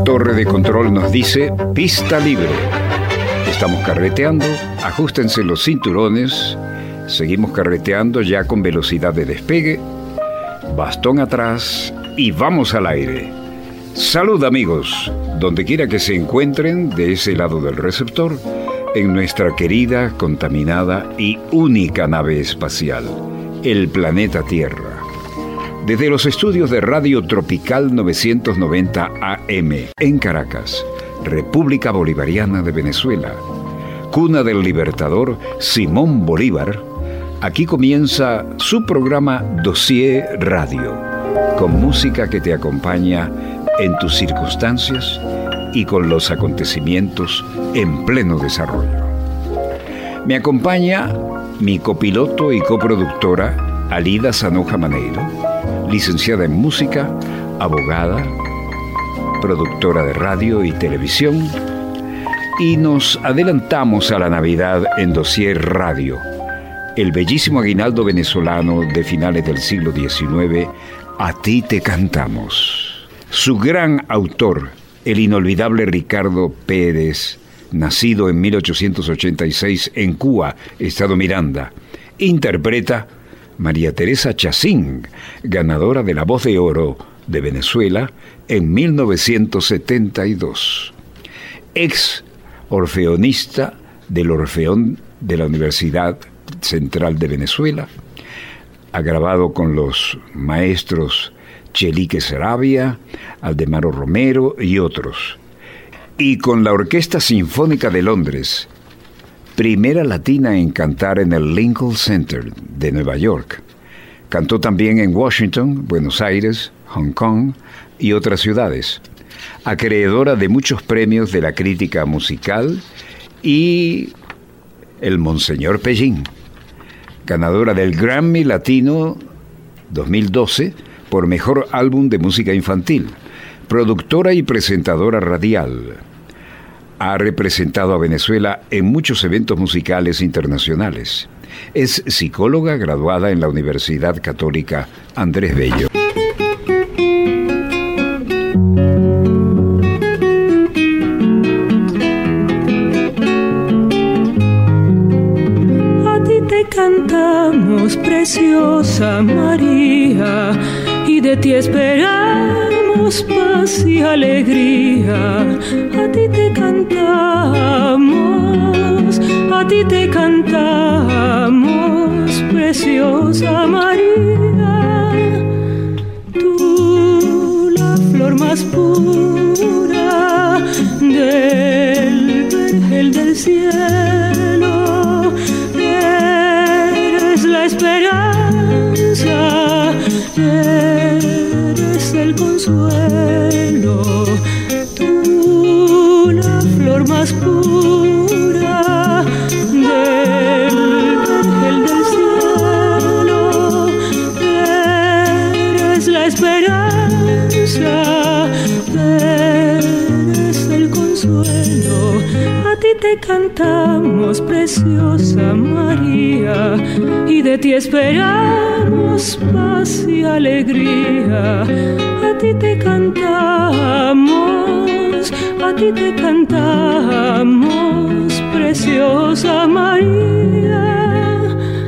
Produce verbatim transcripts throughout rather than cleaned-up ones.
torre de control nos dice pista libre. Estamos carreteando, ajustense los cinturones, seguimos carreteando ya con velocidad de despegue, bastón atrás y vamos al aire. Salud amigos, donde quiera que se encuentren de ese lado del receptor, en nuestra querida, contaminada y única nave espacial, el planeta Tierra. Desde los estudios de Radio Tropical novecientos noventa A M en Caracas, República Bolivariana de Venezuela, cuna del libertador Simón Bolívar, aquí comienza su programa Dossier Radio, con música que te acompaña en tus circunstancias y con los acontecimientos en pleno desarrollo. Me acompaña mi copiloto y coproductora Alida Sanoja Maneiro, licenciada en música, abogada, productora de radio y televisión, y nos adelantamos a la Navidad en Dossier Radio, el bellísimo aguinaldo venezolano de finales del siglo diecinueve, A ti te cantamos. Su gran autor, el inolvidable Ricardo Pérez, nacido en mil ochocientos ochenta y seis en Cuba, Estado Miranda, interpreta María Teresa Chacín, ganadora de la Voz de Oro de Venezuela en mil novecientos setenta y dos. Ex orfeonista del Orfeón de la Universidad Central de Venezuela, ha grabado con los maestros Chelique Saravia, Aldemaro Romero y otros. Y con la Orquesta Sinfónica de Londres, primera latina en cantar en el Lincoln Center de Nueva York. Cantó también en Washington, Buenos Aires, Hong Kong y otras ciudades. Acreedora de muchos premios de la crítica musical y el Monseñor Pellín. Ganadora del Grammy Latino dos mil doce por Mejor Álbum de Música Infantil. Productora y presentadora radial. Ha representado a Venezuela en muchos eventos musicales internacionales. Es psicóloga graduada en la Universidad Católica Andrés Bello. A ti te cantamos, preciosa María, y de ti esperamos paz y alegría. A ti te cantamos, a ti te cantamos, preciosa María. Tú, la flor más pura del vergel del cielo, eres la esperanza, eres el consuelo. Tú, la flor más pura del vergel del cielo, eres la esperanza, eres el consuelo. A ti te cantamos, preciosa María, y de ti esperamos paz y alegría. A ti te cantamos, a ti te cantamos, preciosa María.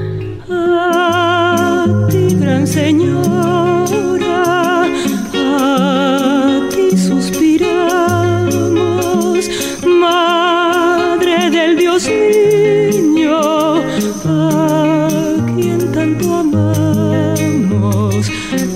A ti, gran Señora, a ti suspiramos, Madre del Dios Niño, a quien tanto amamos.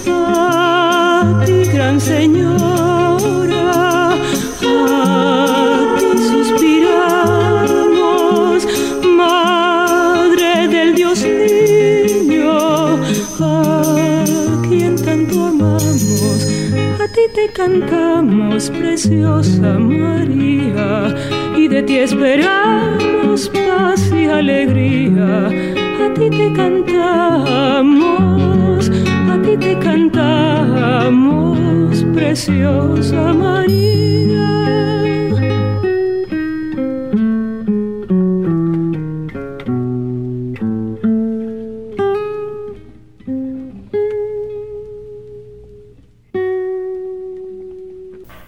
A ti, gran Señora, a ti suspiramos, Madre del Dios Niño, a quien tanto amamos. A ti te cantamos, preciosa María, y de ti esperamos paz y alegría. A ti te cantamos, a ti te cantamos, preciosa María.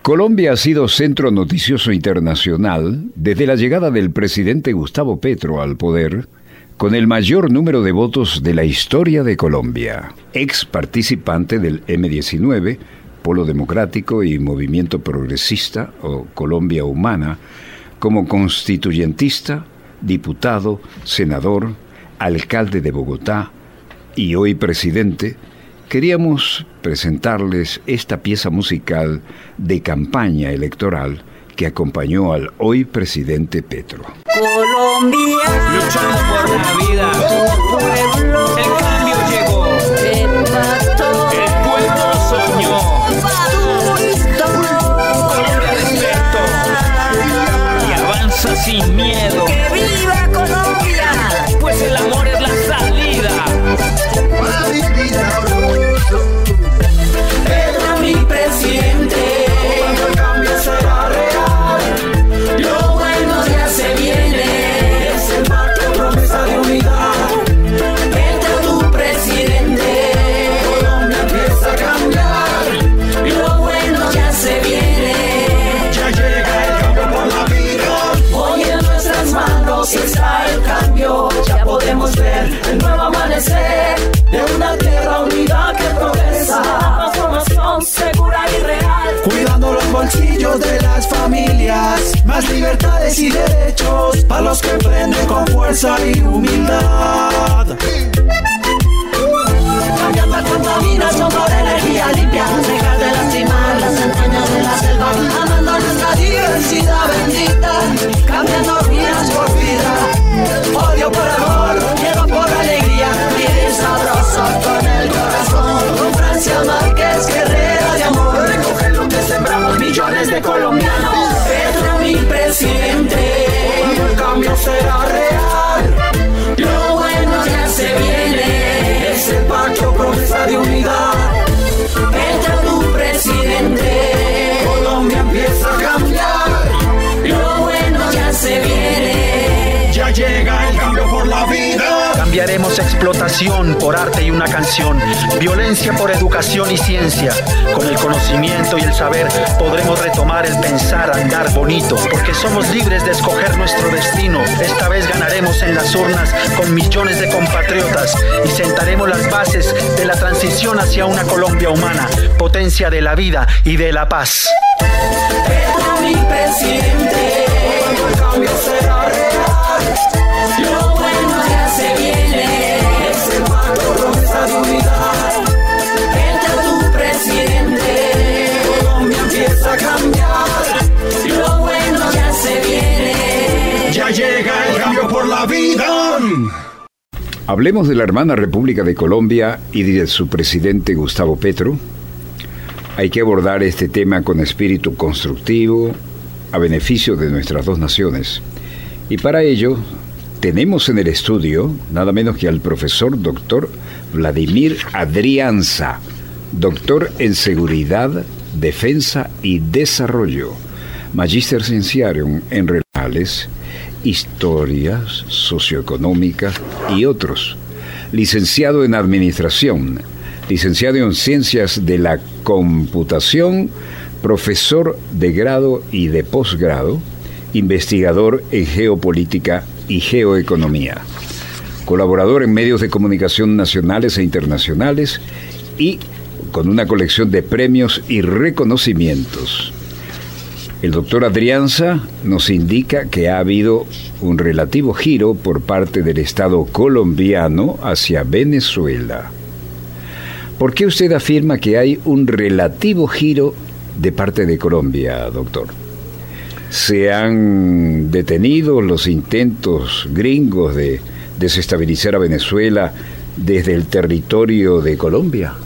Colombia ha sido centro noticioso internacional desde la llegada del presidente Gustavo Petro al poder, con el mayor número de votos de la historia de Colombia. Ex participante del eme diecinueve, Polo Democrático y Movimiento Progresista o Colombia Humana, como constituyentista, diputado, senador, alcalde de Bogotá y hoy presidente, queríamos presentarles esta pieza musical de campaña electoral que acompañó al hoy presidente Petro. Colombia, luchando por la vida, pueblo, el cambio llegó, empató, el pueblo soñó, Colombia despertó y avanza sin miedo. ¡Que viva Colombia! Pues el amor es la salida. Pedro, mi presidente, cuando el cambio será real, lo bueno ya se viene, es el pacto, promesa de unidad. Entra tu presidente, Colombia empieza a cambiar, lo bueno ya se viene, ya llega el cambio por la vida. Hoy en nuestras manos está el cambio, ya podemos ver el nuevo amanecer de una tierra unida que progresa, transformación segura y real, cuidando los bolsillos de las familias, más libertades y derechos para los que emprenden con fuerza y humildad. Cambiando la contaminación por energía limpia, dejar de lastimar las entrañas de la selva, amando nuestra diversidad bendita, cambiando vidas por vida, odio por amor, miedo por alegría, vivir sabroso con el corazón, con Francia Márquez, guerrera de amor, recoger lo que sembramos millones de colombianos. Petro, mi presidente, cuando el cambio será real, lo bueno ya se viene, es el pacto, promesa de unidad. Entra tu presidente, Colombia empieza a cambiar, lo bueno ya se viene, ya llega el cambio por la vida. Cambiaremos explotación por arte y una canción, violencia por educación y ciencia. Con el conocimiento y el saber podremos retomar el pensar, andar bonito, porque somos libres de escoger nuestro destino. Esta vez ganaremos en las urnas con millones de compatriotas y sentaremos las bases de la transición hacia una Colombia humana, potencia de la vida y de la paz. Petro, mi presidente, cuando el cambio será real, lo bueno ya se viene, es el pacto, promesa de unidad. Entra tu presidente, Colombia empieza a cambiar, lo bueno ya se viene, ya llega el cambio por la vida. Hablemos de la hermana República de Colombia y de su presidente Gustavo Petro. Hay que abordar este tema con espíritu constructivo, a beneficio de nuestras dos naciones. Y para ello, tenemos en el estudio nada menos que al profesor doctor Vladimir Adrianza, doctor en Seguridad, Defensa y Desarrollo, Magister Scientiarum en Relaciones, Historias Socioeconómicas y otros, licenciado en Administración, licenciado en Ciencias de la Computación, profesor de grado y de posgrado, investigador en Geopolítica y Geoeconomía, colaborador en medios de comunicación nacionales e internacionales y con una colección de premios y reconocimientos. El doctor Adrianza nos indica que ha habido un relativo giro por parte del Estado colombiano hacia Venezuela. ¿Por qué usted afirma que hay un relativo giro de parte de Colombia, doctor? ¿Se han detenido los intentos gringos de desestabilizar a Venezuela desde el territorio de Colombia?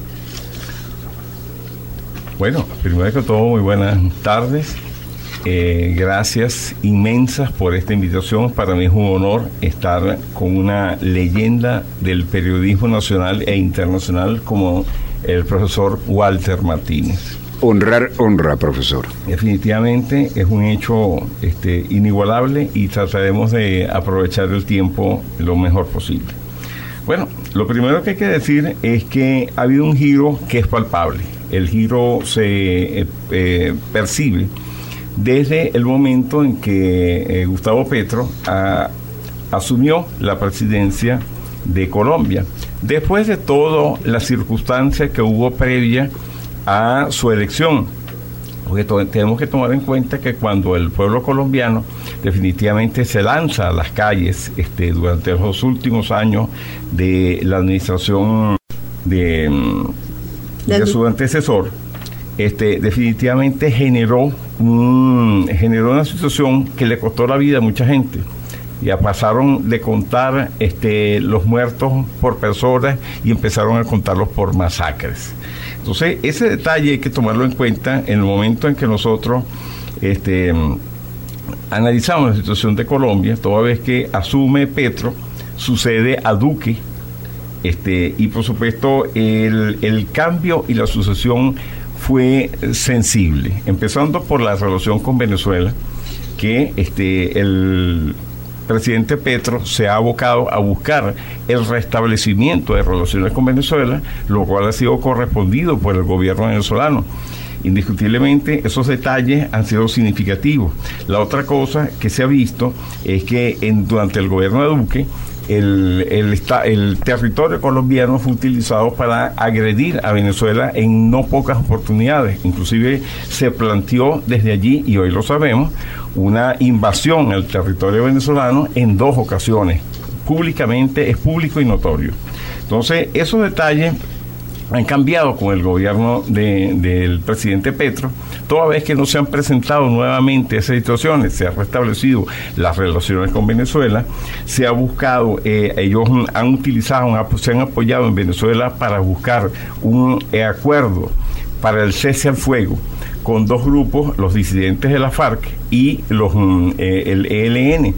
Bueno, primero que todo, muy buenas tardes. Eh, gracias inmensas por esta invitación. Para mí es un honor estar con una leyenda del periodismo nacional e internacional como el profesor Walter Martínez. Honrar, honra, profesor. Definitivamente es un hecho este, inigualable y trataremos de aprovechar el tiempo lo mejor posible. Bueno, lo primero que hay que decir es que ha habido un giro que es palpable. El giro se eh, eh, percibe desde el momento en que eh, Gustavo Petro a, asumió la presidencia de Colombia, después de todas las circunstancias que hubo previa a su elección. Porque to- tenemos que tomar en cuenta que cuando el pueblo colombiano definitivamente se lanza a las calles este, durante los últimos años de la administración de, de su antecesor, este, definitivamente generó, un, generó una situación que le costó la vida a mucha gente. Ya pasaron de contar este, los muertos por personas y empezaron a contarlos por masacres. Entonces, ese detalle hay que tomarlo en cuenta en el momento en que nosotros este, analizamos la situación de Colombia, toda vez que asume Petro, sucede a Duque, este, y por supuesto el, el cambio y la sucesión fue sensible, empezando por la relación con Venezuela, que este, el presidente Petro se ha abocado a buscar el restablecimiento de relaciones con Venezuela, lo cual ha sido correspondido por el gobierno venezolano. Indiscutiblemente esos detalles han sido significativos. La otra cosa que se ha visto es que en, durante el gobierno de Duque el, el, el territorio colombiano fue utilizado para agredir a Venezuela en no pocas oportunidades. Inclusive se planteó desde allí, y hoy lo sabemos, una invasión al territorio venezolano en dos ocasiones. Públicamente, es público y notorio. Entonces, esos detalles han cambiado con el gobierno de, del presidente Petro, toda vez que no se han presentado nuevamente esas situaciones, se han restablecido las relaciones con Venezuela, se ha buscado, eh, ellos han utilizado, se han apoyado en Venezuela para buscar un eh, acuerdo para el cese al fuego con dos grupos, los disidentes de la FARC y los eh, el E L N.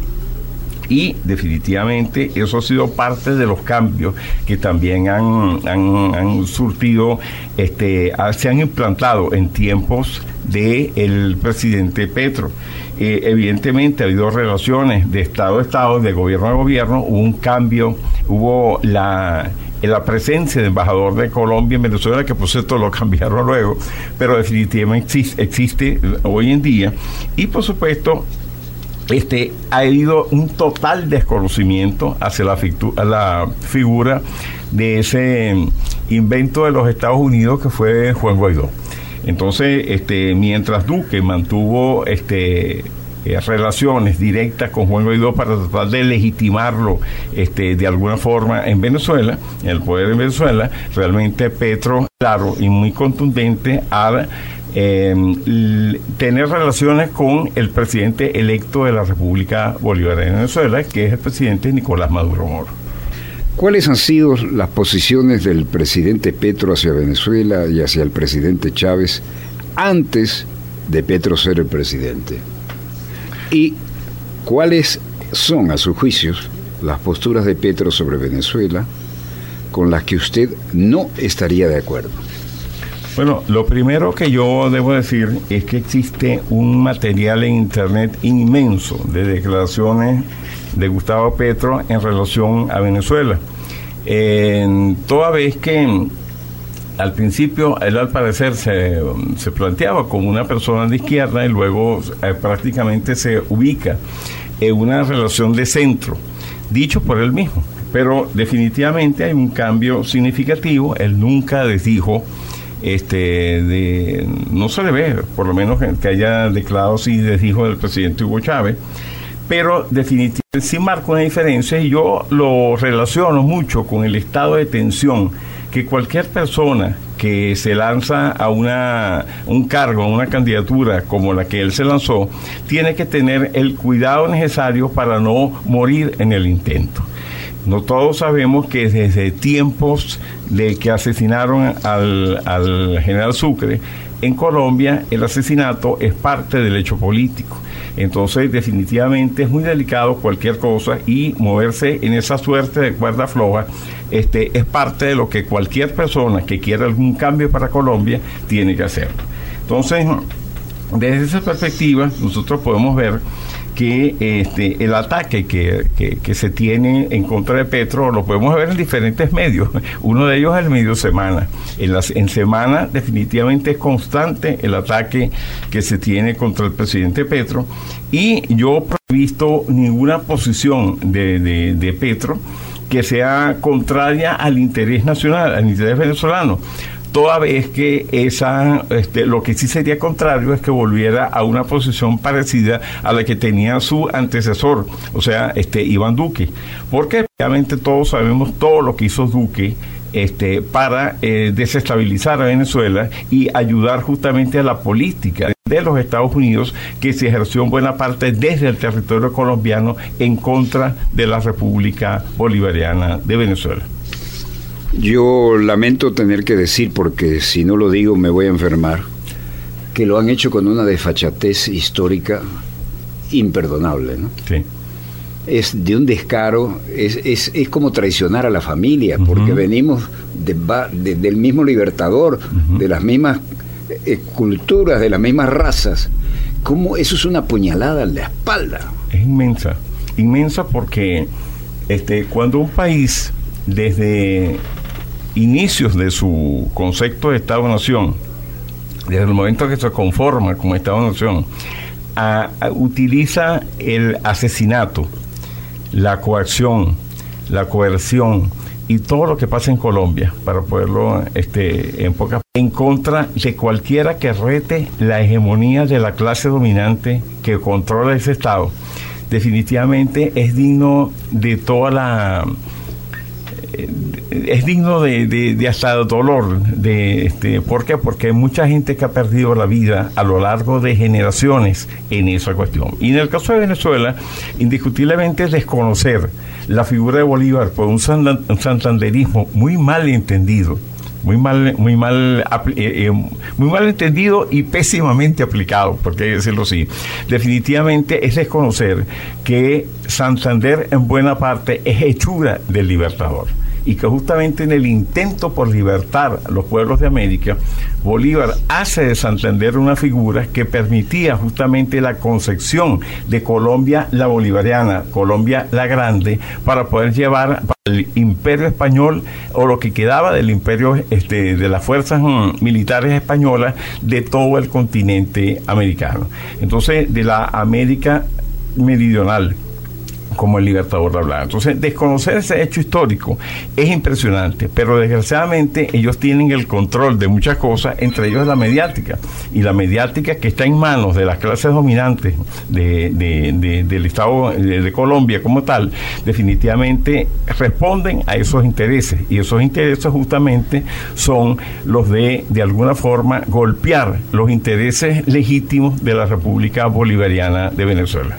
Y definitivamente eso ha sido parte de los cambios que también han, han, han surtido, este, se han implantado en tiempos del presidente Petro. Eh, evidentemente ha habido relaciones de Estado a Estado, de gobierno a gobierno, hubo un cambio, hubo la... la presencia del embajador de Colombia en Venezuela, que por cierto lo cambiaron luego, pero definitivamente existe, existe hoy en día. Y por supuesto, este, ha habido un total desconocimiento hacia la, figu- la figura de ese invento de los Estados Unidos que fue Juan Guaidó. Entonces, este, mientras Duque mantuvo este Eh, relaciones directas con Juan Guaidó para tratar de legitimarlo este, de alguna forma en Venezuela, en el poder en Venezuela, realmente Petro, claro y muy contundente, a eh, l- tener relaciones con el presidente electo de la República Bolivariana de Venezuela, que es el presidente Nicolás Maduro Moro. ¿Cuáles han sido las posiciones del presidente Petro hacia Venezuela y hacia el presidente Chávez antes de Petro ser el presidente? ¿Y cuáles son, a sus juicios, las posturas de Petro sobre Venezuela con las que usted no estaría de acuerdo? Bueno, lo primero que yo debo decir es que existe un material en Internet inmenso de declaraciones de Gustavo Petro en relación a Venezuela. Eh, toda vez que al principio él al parecer se, se planteaba como una persona de izquierda y luego eh, prácticamente se ubica en una relación de centro, dicho por él mismo. Pero definitivamente hay un cambio significativo. Él nunca desdijo, este, de, no se le ve, por lo menos que haya declarado sí desdijo del presidente Hugo Chávez, pero definitivamente sí marca una diferencia, y yo lo relaciono mucho con el estado de tensión que cualquier persona que se lanza a una, un cargo, a una candidatura como la que él se lanzó, tiene que tener el cuidado necesario para no morir en el intento. No todos sabemos que desde tiempos de que asesinaron al, al general Sucre, en Colombia el asesinato es parte del hecho político. Entonces definitivamente es muy delicado cualquier cosa, y moverse en esa suerte de cuerda floja este, es parte de lo que cualquier persona que quiera algún cambio para Colombia tiene que hacer. Entonces, desde esa perspectiva nosotros podemos ver que este, el ataque que, que, que se tiene en contra de Petro lo podemos ver en diferentes medios. Uno de ellos es el medio Semana. En, las, en Semana definitivamente es constante el ataque que se tiene contra el presidente Petro, y yo no he visto ninguna posición de, de, de Petro que sea contraria al interés nacional, al interés venezolano. Toda vez que esa, este, lo que sí sería contrario es que volviera a una posición parecida a la que tenía su antecesor, o sea, este Iván Duque, porque obviamente todos sabemos todo lo que hizo Duque este, para eh, desestabilizar a Venezuela y ayudar justamente a la política de los Estados Unidos, que se ejerció en buena parte desde el territorio colombiano en contra de la República Bolivariana de Venezuela. Yo lamento tener que decir, porque si no lo digo me voy a enfermar, que lo han hecho con una desfachatez histórica imperdonable, ¿no? Sí. Es de un descaro, es, es, es como traicionar a la familia, porque uh-huh. venimos de, de, del mismo libertador, uh-huh. de las mismas eh, culturas, de las mismas razas. ¿Cómo? Eso es una puñalada en la espalda. Es inmensa, inmensa porque este, cuando un país, desde inicios de su concepto de Estado-Nación, desde el momento que se conforma como Estado-Nación, a, a, utiliza el asesinato, la coacción, la coerción y todo lo que pasa en Colombia, para poderlo este, en pocas, en contra de cualquiera que rete la hegemonía de la clase dominante que controla ese Estado, definitivamente es digno de toda la... es digno de, de, de hasta dolor, de este, ¿por qué? Porque hay mucha gente que ha perdido la vida a lo largo de generaciones en esa cuestión. Y en el caso de Venezuela, indiscutiblemente desconocer la figura de Bolívar por un, san, un santanderismo muy mal entendido, muy mal, muy mal, eh, eh, muy mal entendido y pésimamente aplicado, porque hay que decirlo así. Definitivamente es desconocer que Santander en buena parte es hechura del Libertador, y que justamente en el intento por libertar a los pueblos de América, Bolívar hace de Santander una figura que permitía justamente la concepción de Colombia la bolivariana, Colombia la grande, para poder llevar al imperio español, o lo que quedaba del imperio este, de las fuerzas mm, militares españolas, de todo el continente americano. Entonces, de la América meridional, como el Libertador hablaba. Entonces, desconocer ese hecho histórico es impresionante, pero desgraciadamente ellos tienen el control de muchas cosas, entre ellos la mediática, y la mediática que está en manos de las clases dominantes de, de, de, del Estado de, de Colombia como tal, definitivamente responden a esos intereses, y esos intereses justamente son los de, de alguna forma, golpear los intereses legítimos de la República Bolivariana de Venezuela.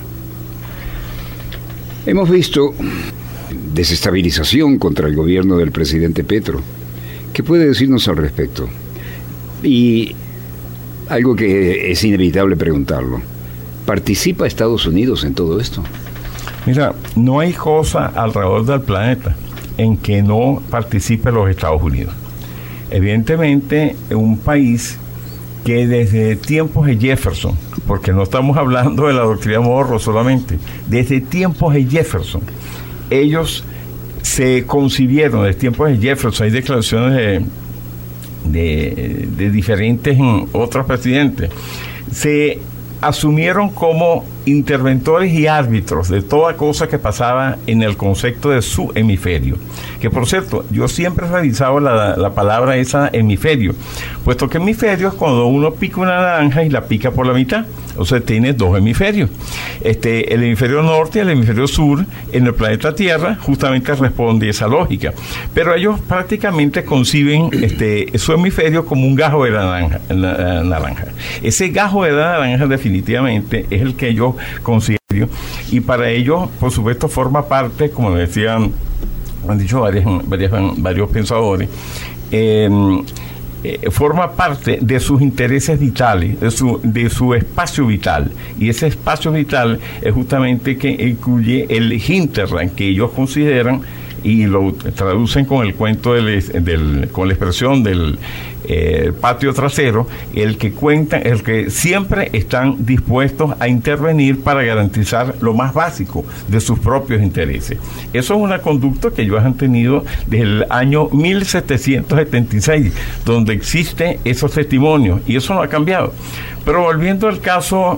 Hemos visto desestabilización contra el gobierno del presidente Petro. ¿Qué puede decirnos al respecto? Y algo que es inevitable preguntarlo, ¿participa Estados Unidos en todo esto? Mira, no hay cosa alrededor del planeta en que no participe los Estados Unidos. Evidentemente, un país que desde tiempos de Jefferson, porque no estamos hablando de la doctrina Monroe solamente, desde tiempos de Jefferson, ellos se concibieron, desde tiempos de Jefferson, hay declaraciones de, de, de diferentes otros presidentes, se asumieron como interventores y árbitros de toda cosa que pasaba en el concepto de su hemisferio. Que por cierto, yo siempre he revisado la, la palabra esa hemisferio, puesto que hemisferio es cuando uno pica una naranja y la pica por la mitad, o sea, tiene dos hemisferios. Este, el hemisferio norte y el hemisferio sur en el planeta Tierra justamente responde a esa lógica, pero ellos prácticamente conciben este, su hemisferio como un gajo de la naranja, la, la naranja. Ese gajo de la naranja definitivamente es el que ellos considero, y para ellos, por supuesto, forma parte, como decían, han dicho varios, varios, varios pensadores, eh, eh, forma parte de sus intereses vitales, de su, de su espacio vital, y ese espacio vital es justamente que incluye el hinterland, que ellos consideran y lo traducen con el cuento del, del con la expresión del eh, patio trasero, el que cuenta, el que siempre están dispuestos a intervenir para garantizar lo más básico de sus propios intereses. Eso es una conducta que ellos han tenido desde el año mil setecientos setenta y seis, donde existen esos testimonios, y eso no ha cambiado. Pero volviendo al caso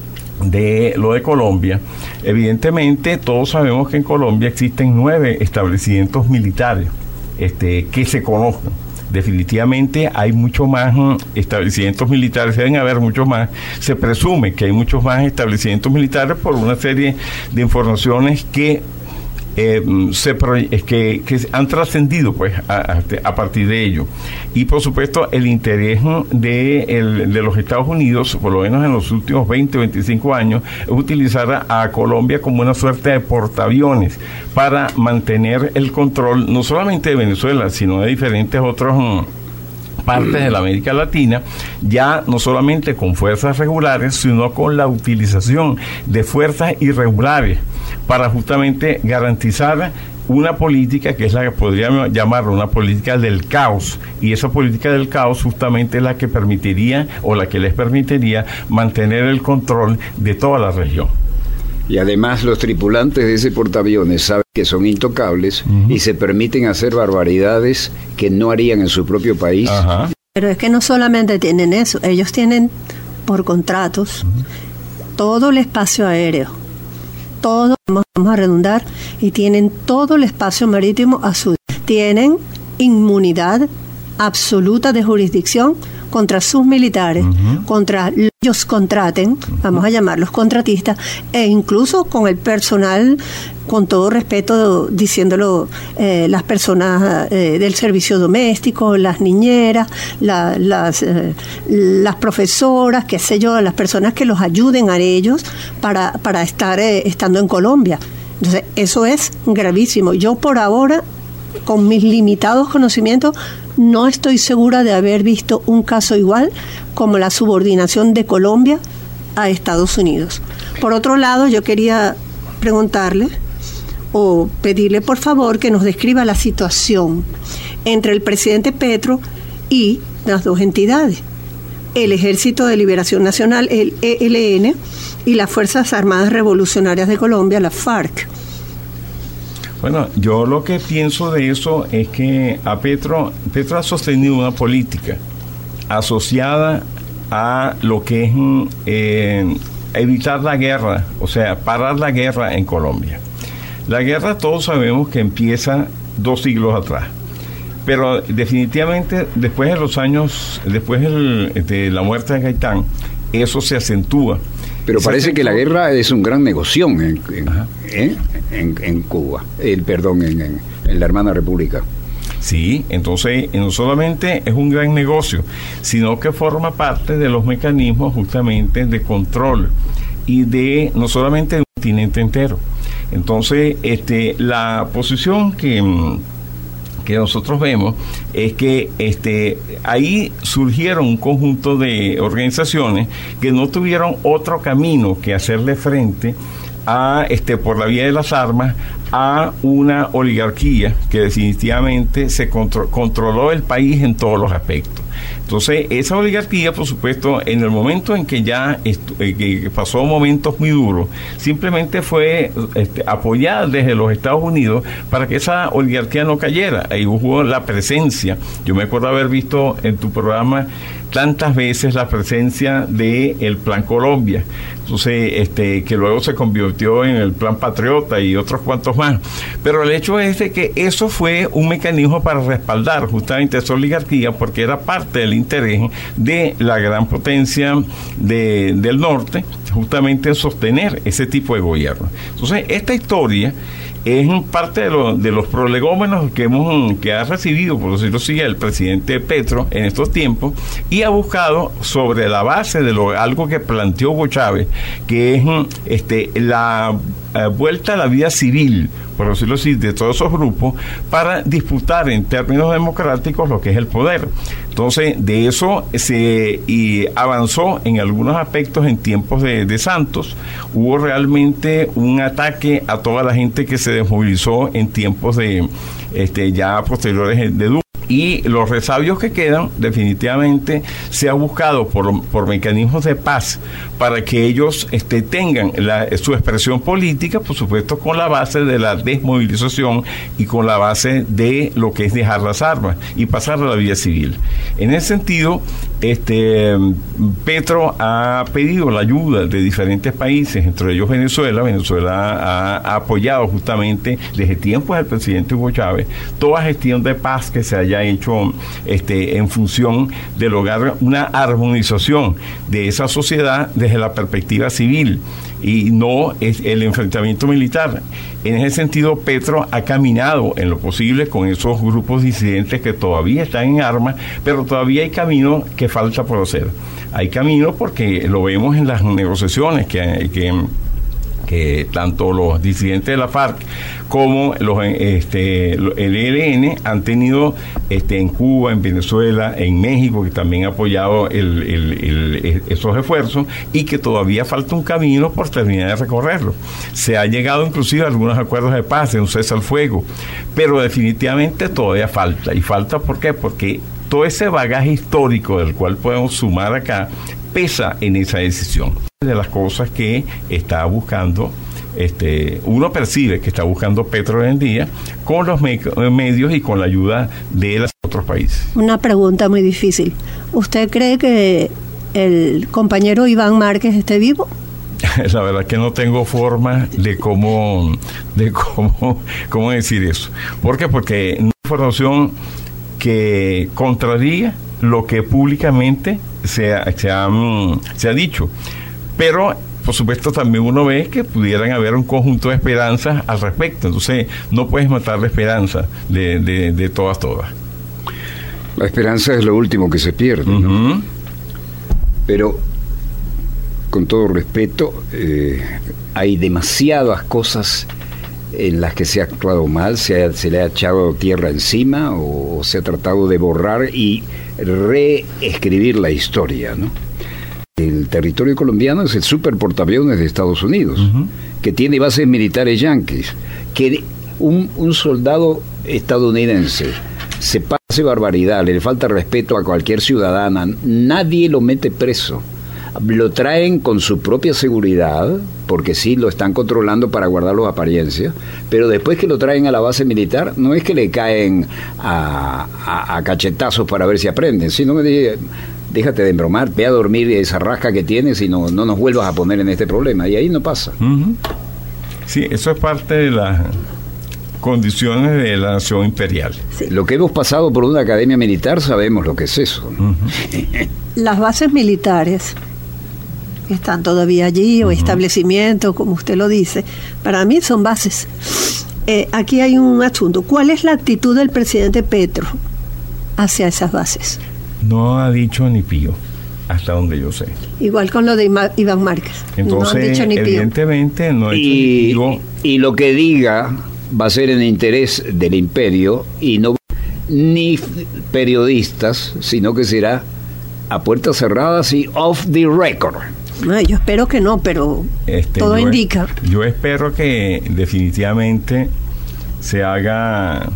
de lo de Colombia, evidentemente todos sabemos que en Colombia existen nueve establecimientos militares este, que se conozcan. Definitivamente hay muchos más establecimientos militares, deben haber muchos más, se presume que hay muchos más establecimientos militares por una serie de informaciones que Eh, se que, que han trascendido pues a, a partir de ello, y por supuesto el interés de, el, de los Estados Unidos, por lo menos en los últimos veinte o veinticinco años, es utilizar a, a Colombia como una suerte de portaaviones para mantener el control no solamente de Venezuela, sino de diferentes otros um, partes de la América Latina, ya no solamente con fuerzas regulares, sino con la utilización de fuerzas irregulares para justamente garantizar una política que es la que podríamos llamar una política del caos, y esa política del caos justamente es la que permitiría o la que les permitiría mantener el control de toda la región. Y además los tripulantes de ese portaaviones saben que son intocables, uh-huh, y se permiten hacer barbaridades que no harían en su propio país. Ajá. Pero es que no solamente tienen eso, ellos tienen por contratos uh-huh. todo el espacio aéreo, todo, vamos a redundar, y tienen todo el espacio marítimo a su... Tienen inmunidad absoluta de jurisdicción contra sus militares, uh-huh, contra ellos contraten, uh-huh, vamos a llamarlos contratistas, e incluso con el personal, con todo respeto, diciéndolo, eh, las personas eh, del servicio doméstico, las niñeras, la, las, eh, las profesoras, qué sé yo, las personas que los ayuden a ellos para, para estar eh, estando en Colombia. Entonces, eso es gravísimo. Yo por ahora, con mis limitados conocimientos, no estoy segura de haber visto un caso igual como la subordinación de Colombia a Estados Unidos. Por otro lado, yo quería preguntarle o pedirle por favor que nos describa la situación entre el presidente Petro y las dos entidades, el Ejército de Liberación Nacional, el E L N, y las Fuerzas Armadas Revolucionarias de Colombia, la FARC. Bueno, yo lo que pienso de eso es que a Petro, Petro ha sostenido una política asociada a lo que es eh, evitar la guerra, o sea, parar la guerra en Colombia. La guerra todos sabemos que empieza dos siglos atrás, pero definitivamente después de los años, después del, de la muerte de Gaitán, eso se acentúa. Pero parece que la guerra es un gran negocio en, en, ¿eh? en, en Cuba, el perdón, en, en, en la hermana república. Sí, entonces no solamente es un gran negocio, sino que forma parte de los mecanismos justamente de control y de no solamente de un continente entero. Entonces, este, la posición que... que nosotros vemos es que este ahí surgieron un conjunto de organizaciones que no tuvieron otro camino que hacerle frente a este por la vía de las armas a una oligarquía que definitivamente se contro- controló el país en todos los aspectos. Entonces, esa oligarquía, por supuesto, en el momento en que ya estu- eh, que pasó momentos muy duros, simplemente fue este, apoyada desde los Estados Unidos para que esa oligarquía no cayera. Ahí hubo la presencia. Yo me acuerdo haber visto en tu programa tantas veces la presencia del Plan Colombia, entonces este que luego se convirtió en el Plan Patriota y otros cuantos más. Pero el hecho es de que eso fue un mecanismo para respaldar justamente esa oligarquía, porque era parte del interés de la gran potencia de, del norte, justamente en sostener ese tipo de gobierno. Entonces, esta historia es parte de, lo, de los prolegómenos que hemos que ha recibido, por decirlo así, el presidente Petro en estos tiempos, y ha buscado sobre la base de lo algo que planteó Hugo Chávez, que es este la uh, vuelta a la vida civil por decirlo así, de todos esos grupos para disputar en términos democráticos lo que es el poder. Entonces, de eso se y avanzó en algunos aspectos en tiempos de, de Santos. Hubo realmente un ataque a toda la gente que se desmovilizó en tiempos de este, ya posteriores de Duque. Y los resabios que quedan, definitivamente, se ha buscado por, por mecanismos de paz para que ellos este, tengan la, su expresión política, por supuesto, con la base de la desmovilización y con la base de lo que es dejar las armas y pasar a la vía civil. En ese sentido, este, Petro ha pedido la ayuda de diferentes países, entre ellos Venezuela. Venezuela ha, ha apoyado justamente desde tiempos del presidente Hugo Chávez toda gestión de paz que se haya hecho este, en función de lograr una armonización de esa sociedad desde la perspectiva civil y no es el enfrentamiento militar. En ese sentido, Petro ha caminado en lo posible con esos grupos disidentes que todavía están en armas, pero todavía hay camino que falta por hacer. Hay camino porque lo vemos en las negociaciones que, que que tanto los disidentes de la FARC como los este el E L N han tenido este en Cuba, en Venezuela, en México, que también ha apoyado el, el, el, esos esfuerzos, y que todavía falta un camino por terminar de recorrerlo. Se ha llegado inclusive a algunos acuerdos de paz, de un cese al fuego, pero definitivamente todavía falta. ¿Y falta por qué? Porque todo ese bagaje histórico del cual podemos sumar acá pesa en esa decisión. De las cosas que está buscando, este, uno percibe que está buscando Petro hoy en día con los me- medios y con la ayuda de los otros países. Una pregunta muy difícil. ¿Usted cree que el compañero Iván Márquez esté vivo? La verdad que no tengo forma de cómo, de cómo, cómo decir eso. ¿Por qué? Porque no hay información que contradiga lo que públicamente se ha, se ha, se ha dicho. Pero, por supuesto, también uno ve que pudieran haber un conjunto de esperanzas al respecto. Entonces, no puedes matar la esperanza de, de, de todas, todas. La esperanza es lo último que se pierde, ¿no? Uh-huh. Pero, con todo respeto, eh, hay demasiadas cosas en las que se ha actuado mal, se, ha, se le ha echado tierra encima o, o se ha tratado de borrar y reescribir la historia, ¿no? El territorio colombiano es el super portaaviones de Estados Unidos, uh-huh. que tiene bases militares yanquis, que un, un soldado estadounidense se pase barbaridad, le falta respeto a cualquier ciudadana, nadie lo mete preso. Lo traen con su propia seguridad, porque sí lo están controlando para guardar las apariencias, pero después que lo traen a la base militar, no es que le caen a, a, a cachetazos para ver si aprenden, sino que dice, déjate de embromar, ve a dormir esa rasca que tienes y no, no nos vuelvas a poner en este problema, y ahí no pasa. Uh-huh. Sí, eso es parte de las condiciones de la nación imperial. Sí. Lo que hemos pasado por una academia militar, sabemos lo que es eso, ¿no? Uh-huh. Las bases militares están todavía allí, o uh-huh. establecimientos, como usted lo dice, para mí son bases. Eh, aquí hay un asunto. ¿Cuál es la actitud del presidente Petro hacia esas bases? No ha dicho ni pío, hasta donde yo sé. Igual con lo de Ima- Iván Márquez. Entonces, no han dicho ni pío. Evidentemente, no ha dicho y, ni pío. Y lo que diga va a ser en interés del imperio y no ni periodistas, sino que será a puertas cerradas y off the record. No, yo espero que no, pero este, todo yo indica. Es, yo espero que definitivamente se haga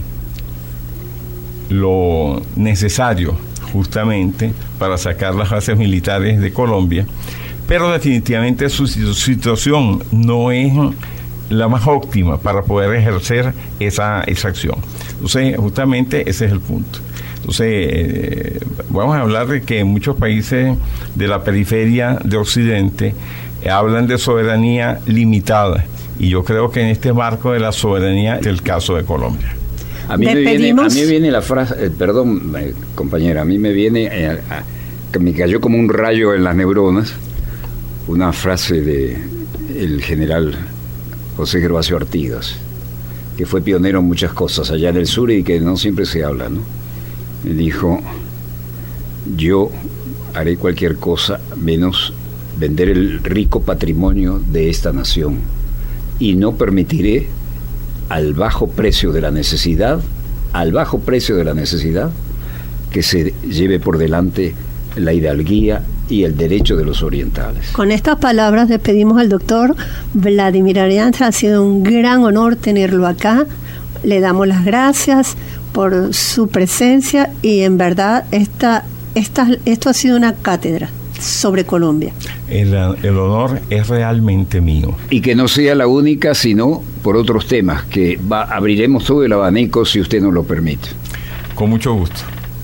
lo necesario justamente para sacar las bases militares de Colombia, pero definitivamente su situación no es la más óptima para poder ejercer esa, esa acción. Entonces, justamente ese es el punto. Entonces, eh, vamos a hablar de que muchos países de la periferia de Occidente eh, hablan de soberanía limitada, y yo creo que en este marco de la soberanía es el caso de Colombia. A mí, me viene, a mí me viene la frase, eh, perdón, eh, compañera, a mí me viene, eh, a, que me cayó como un rayo en las neuronas, una frase de el general José Gervasio Artigas, que fue pionero en muchas cosas allá en el sur y que no siempre se habla, ¿no? Me dijo, yo haré cualquier cosa menos vender el rico patrimonio de esta nación y no permitiré al bajo precio de la necesidad, al bajo precio de la necesidad, que se lleve por delante la hidalguía y el derecho de los orientales. Con estas palabras despedimos al doctor Vladimir Arianza. Ha sido un gran honor tenerlo acá. Le damos las gracias por su presencia y en verdad esta, esta, esto ha sido una cátedra sobre Colombia. El, el honor es realmente mío. Y que no sea la única, sino por otros temas, que va, abriremos todo el abanico si usted nos lo permite. Con mucho gusto.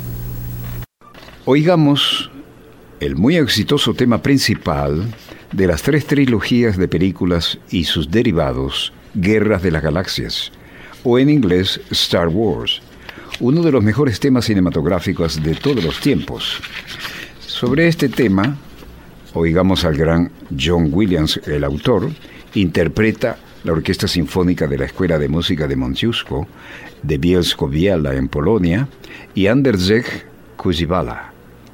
Oigamos el muy exitoso tema principal de las tres trilogías de películas y sus derivados, Guerras de las Galaxias, o en inglés Star Wars, uno de los mejores temas cinematográficos de todos los tiempos. Sobre este tema, oigamos al gran John Williams, el autor, interpreta la Orquesta Sinfónica de la Escuela de Música de Monciuszko, de Bielsko-Biała en Polonia, y Andrzej Kuziwala.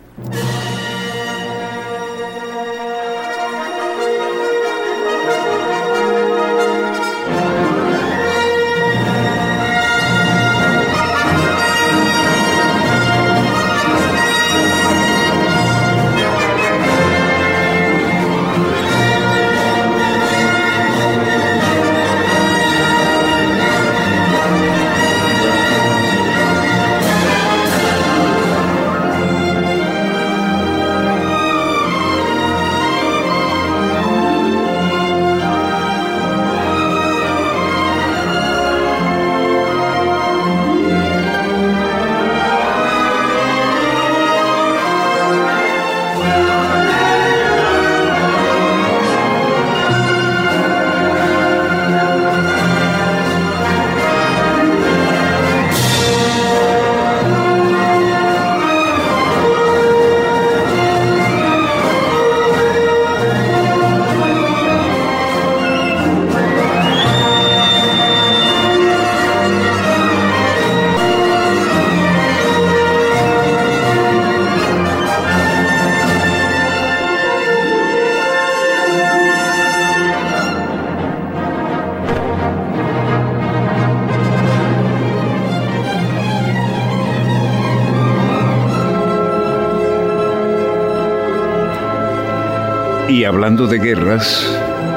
Y hablando de guerras,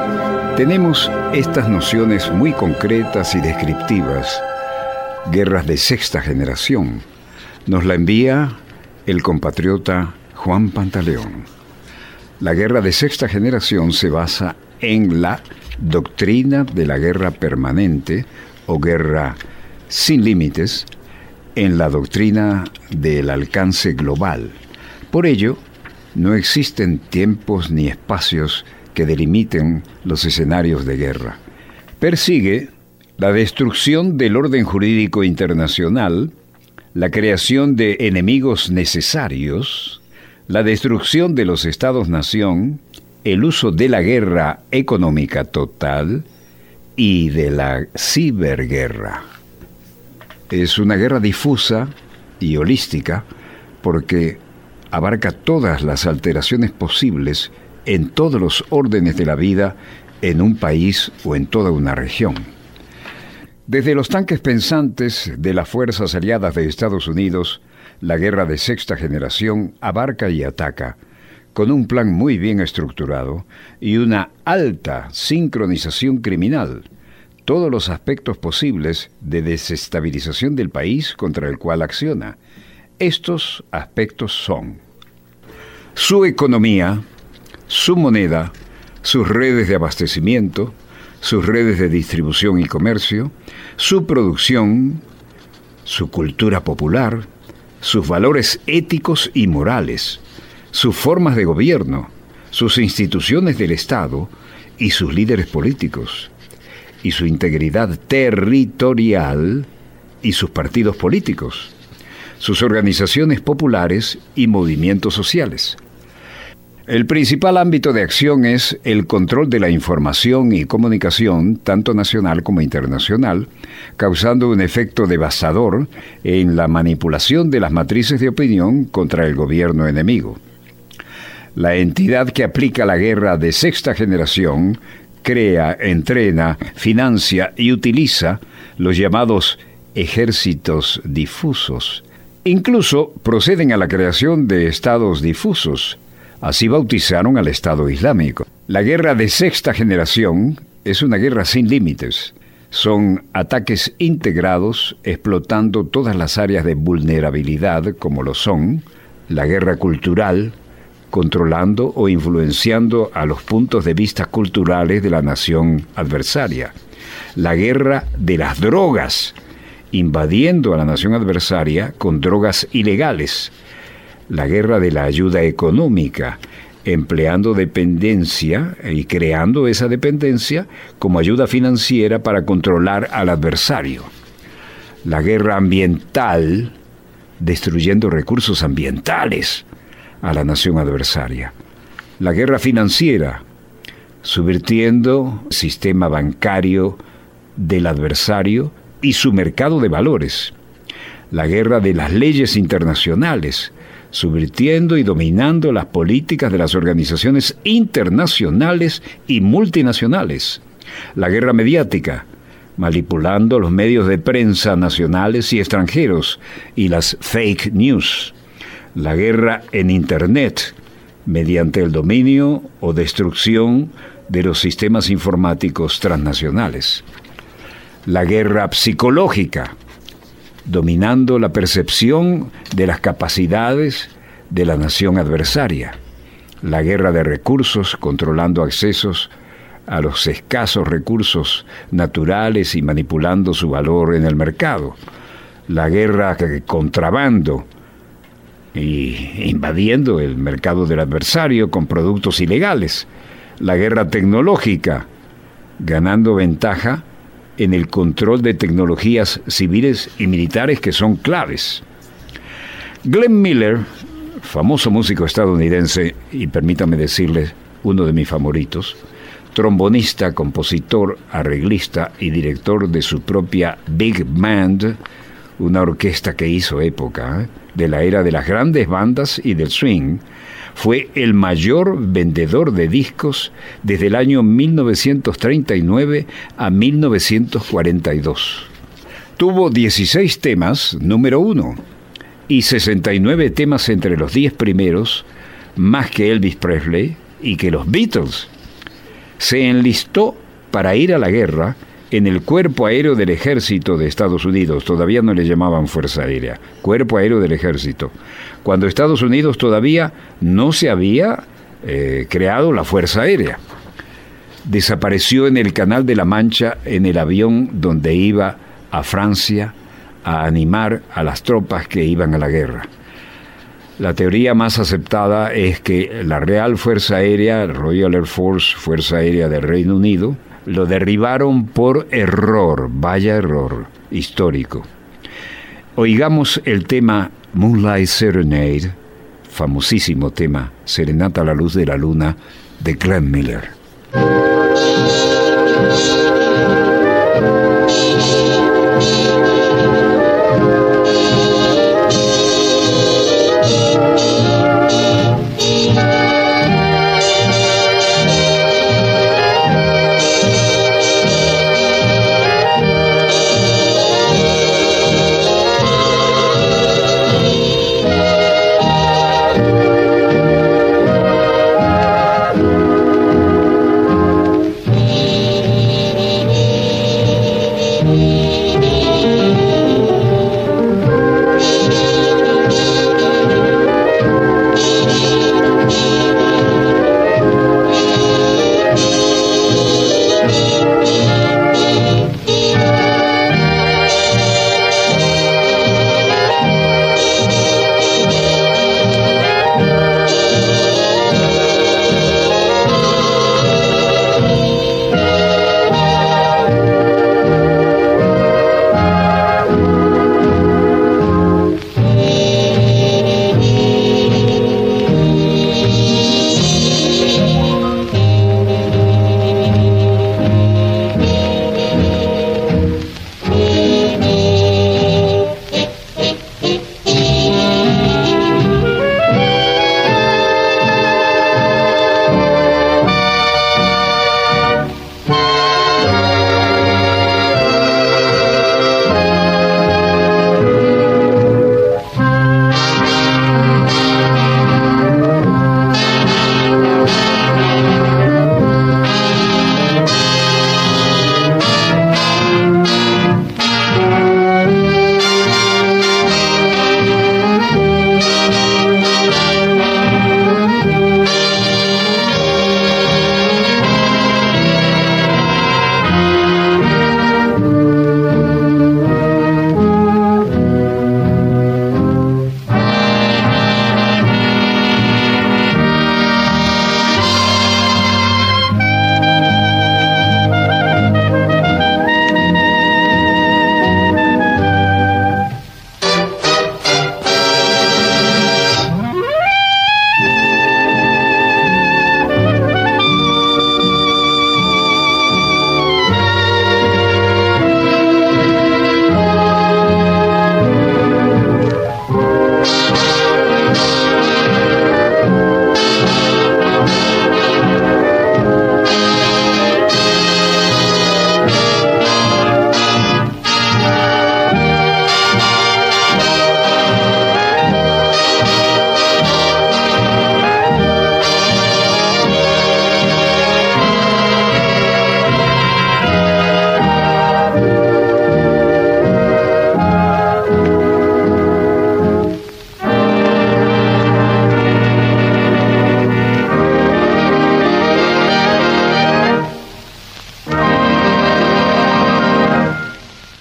tenemos estas nociones muy concretas y descriptivas. Guerras de sexta generación. Nos la envía el compatriota Juan Pantaleón. La guerra de sexta generación se basa en la doctrina de la guerra permanente o guerra sin límites, en la doctrina del alcance global. Por ello, no existen tiempos ni espacios que delimiten los escenarios de guerra. Persigue la destrucción del orden jurídico internacional, la creación de enemigos necesarios, la destrucción de los estados-nación, el uso de la guerra económica total y de la ciberguerra. Es una guerra difusa y holística porque abarca todas las alteraciones posibles en todos los órdenes de la vida en un país o en toda una región. Desde los tanques pensantes de las fuerzas aliadas de Estados Unidos, la guerra de sexta generación abarca y ataca, con un plan muy bien estructurado y una alta sincronización criminal, todos los aspectos posibles de desestabilización del país contra el cual acciona. Estos aspectos son su economía, su moneda, sus redes de abastecimiento, sus redes de distribución y comercio, su producción, su cultura popular, sus valores éticos y morales, sus formas de gobierno, sus instituciones del Estado y sus líderes políticos, y su integridad territorial y sus partidos políticos, sus organizaciones populares y movimientos sociales. El principal ámbito de acción es el control de la información y comunicación, tanto nacional como internacional, causando un efecto devastador en la manipulación de las matrices de opinión contra el gobierno enemigo. La entidad que aplica la guerra de sexta generación crea, entrena, financia y utiliza los llamados ejércitos difusos. Incluso proceden a la creación de estados difusos. Así bautizaron al Estado Islámico. La guerra de sexta generación es una guerra sin límites. Son ataques integrados explotando todas las áreas de vulnerabilidad, como lo son la guerra cultural, controlando o influenciando a los puntos de vista culturales de la nación adversaria. La guerra de las drogas, invadiendo a la nación adversaria con drogas ilegales. La guerra de la ayuda económica, empleando dependencia y creando esa dependencia como ayuda financiera para controlar al adversario. La guerra ambiental, destruyendo recursos ambientales a la nación adversaria. La guerra financiera, subvirtiendo el sistema bancario del adversario y su mercado de valores. La guerra de las leyes internacionales, subvirtiendo y dominando las políticas de las organizaciones internacionales y multinacionales. La guerra mediática, manipulando los medios de prensa nacionales y extranjeros y las fake news. La guerra en Internet, mediante el dominio o destrucción de los sistemas informáticos transnacionales. La guerra psicológica, dominando la percepción de las capacidades de la nación adversaria. La guerra de recursos, controlando accesos a los escasos recursos naturales y manipulando su valor en el mercado. La guerra de contrabando, y invadiendo el mercado del adversario con productos ilegales. La guerra tecnológica, ganando ventaja en el control de tecnologías civiles y militares que son claves. Glenn Miller, famoso músico estadounidense, y permítame decirles, uno de mis favoritos, trombonista, compositor, arreglista y director de su propia Big Band, una orquesta que hizo época, ¿eh? de la era de las grandes bandas y del swing, fue el mayor vendedor de discos desde el año mil novecientos treinta y nueve a mil novecientos cuarenta y dos. Tuvo dieciséis temas número uno y sesenta y nueve temas entre los diez primeros, más que Elvis Presley y que los Beatles. Se enlistó para ir a la guerra en el Cuerpo Aéreo del Ejército de Estados Unidos. Todavía no le llamaban Fuerza Aérea, Cuerpo Aéreo del Ejército, cuando Estados Unidos todavía no se había eh, creado la Fuerza Aérea. Desapareció en el Canal de la Mancha en el avión donde iba a Francia a animar a las tropas que iban a la guerra. La teoría más aceptada es que la Real Fuerza Aérea, Royal Air Force, Fuerza Aérea del Reino Unido, lo derribaron por error, vaya error histórico. Oigamos el tema Moonlight Serenade, famosísimo tema, Serenata a la luz de la luna, de Glenn Miller.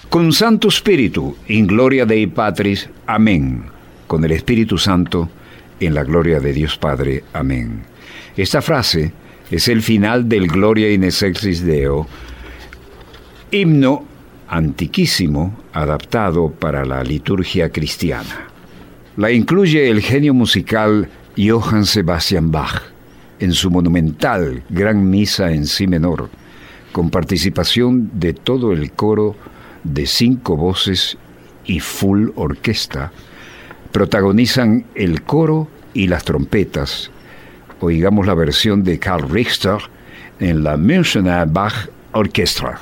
Con Santo Spiritu, in gloria Dei Patris, amén. Con el Espíritu Santo, en la gloria de Dios Padre, amén. Esta frase es el final del Gloria in excelsis Deo, himno antiquísimo adaptado para la liturgia cristiana. La incluye el genio musical Johann Sebastian Bach en su monumental Gran Misa en Si menor, con participación de todo el coro de cinco voces y full orquesta. Protagonizan el coro y las trompetas. Oigamos la versión de Karl Richter en la Münchener Bach Orchestra.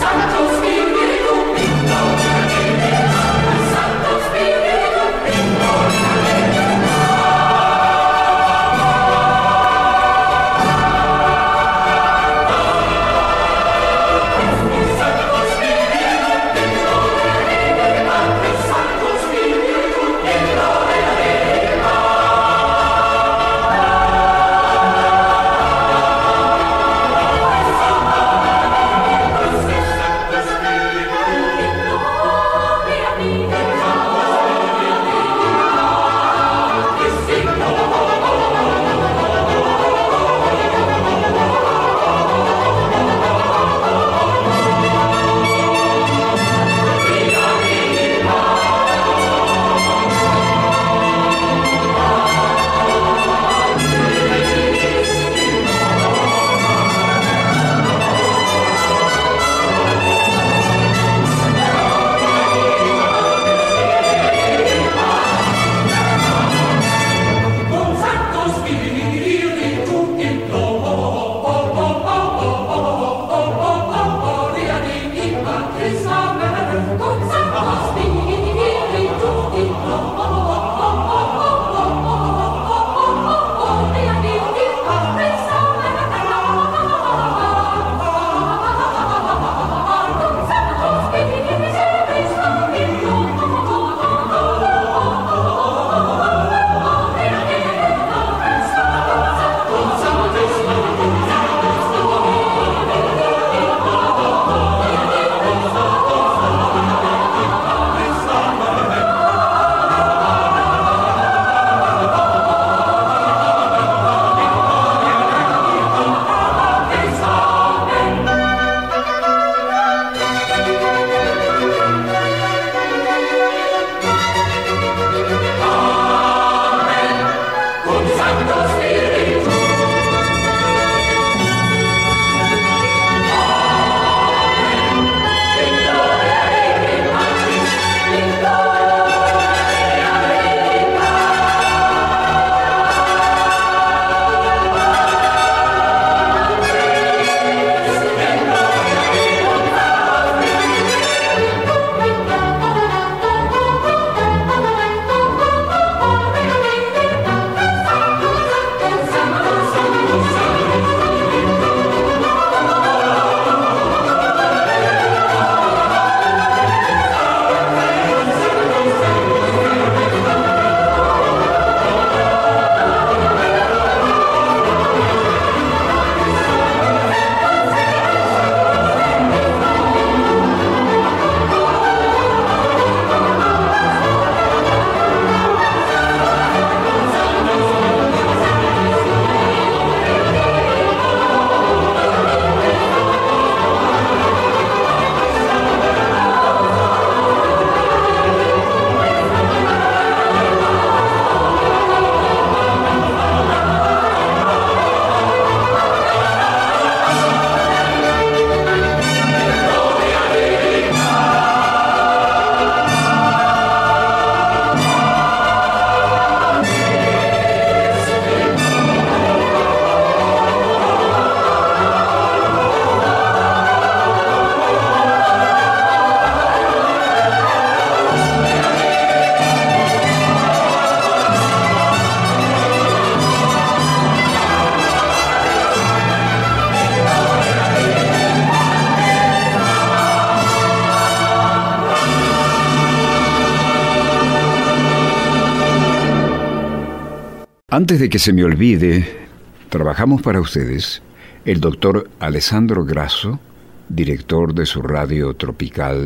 Antes de que se me olvide, trabajamos para ustedes el doctor Alessandro Grasso, director de su radio tropical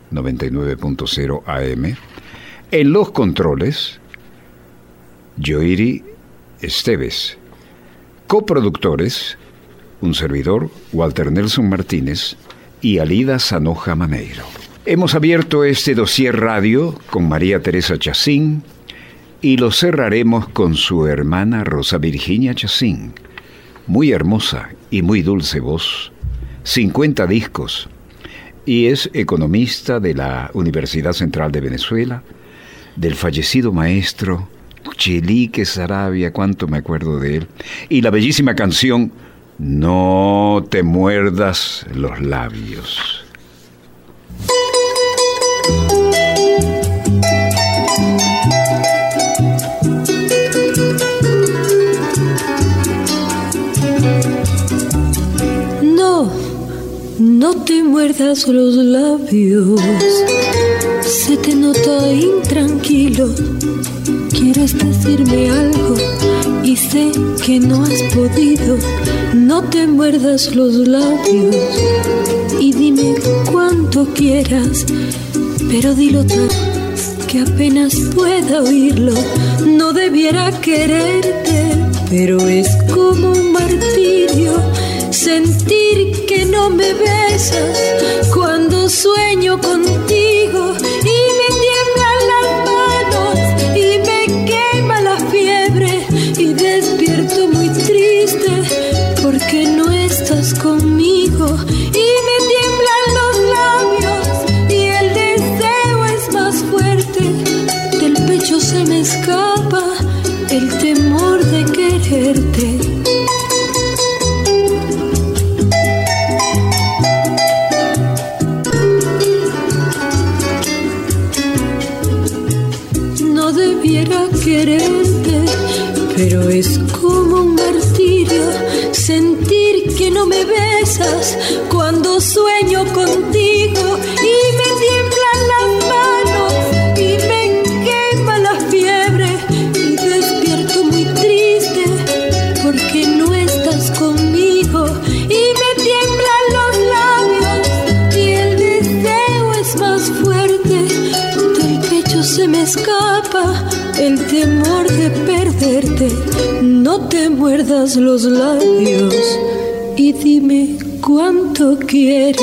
noventa y nueve punto cero A M. En los controles, Yoiri Esteves. Coproductores, un servidor, Walter Nelson Martínez, y Alida Sanoja Maneiro. Hemos abierto este dossier radio con María Teresa Chacín y lo cerraremos con su hermana Rosa Virginia Chacín. Muy hermosa y muy dulce voz, cincuenta discos, y es economista de la Universidad Central de Venezuela, del fallecido maestro Chelique Saravia, cuánto me acuerdo de él, y la bellísima canción No te muerdas los labios. No, no te muerdas los labios, se te nota intranquilo. Quieres decirme algo y sé que no has podido. No te muerdas los labios y dime cuánto quieras, pero dilo tan que apenas pueda oírlo. No debiera quererte, pero es como un martirio sentir que no me besas cuando sueño contigo y me tiemblan las manos y me quema la fiebre y despierto muy triste porque no estás conmigo y me tiemblan los labios y el deseo es más fuerte, del pecho se me escapa el temor de quererte. No debiera quererte, pero es como un martirio sentir que no me besas cuando sueño contigo y me tiemblan las manos y me quema la fiebre y despierto muy triste porque no estás conmigo y me tiemblan los labios y el deseo es más fuerte, del pecho se me escapa el temor de perderte. No te muerdas los labios y dime cuánto quieras.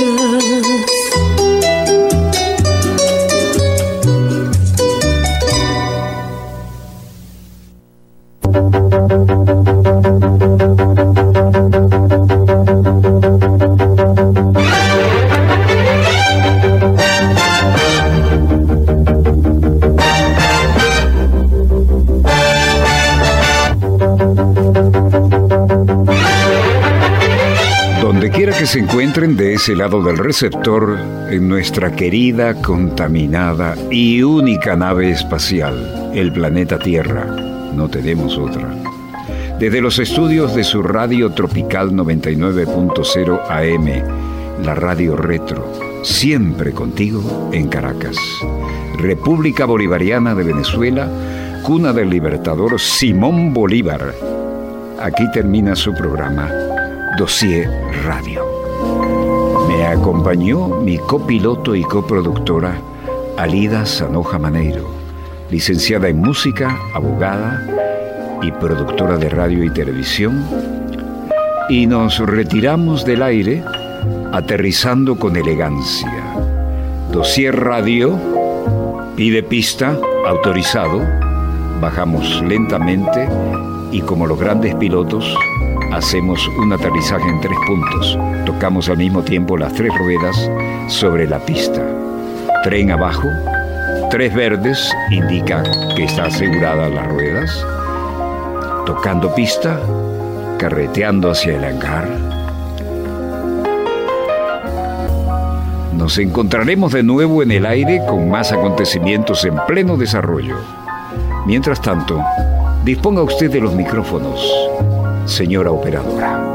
Que se encuentren de ese lado del receptor en nuestra querida, contaminada y única nave espacial, el planeta Tierra. No tenemos otra. Desde los estudios de su radio tropical noventa y nueve punto cero A M, la radio retro, siempre contigo en Caracas, República Bolivariana de Venezuela, cuna del libertador Simón Bolívar. Aquí termina su programa Dossier Radio. Me acompañó mi copiloto y coproductora Alida Sanoja Maneiro, licenciada en música, abogada y productora de radio y televisión, y nos retiramos del aire aterrizando con elegancia. Dossier Radio pide pista, autorizado, bajamos lentamente y como los grandes pilotos hacemos un aterrizaje en tres puntos. Tocamos al mismo tiempo las tres ruedas sobre la pista. Tren abajo, tres verdes indica que está asegurada las ruedas. Tocando pista, carreteando hacia el hangar. Nos encontraremos de nuevo en el aire con más acontecimientos en pleno desarrollo. Mientras tanto, disponga usted de los micrófonos, señora operadora.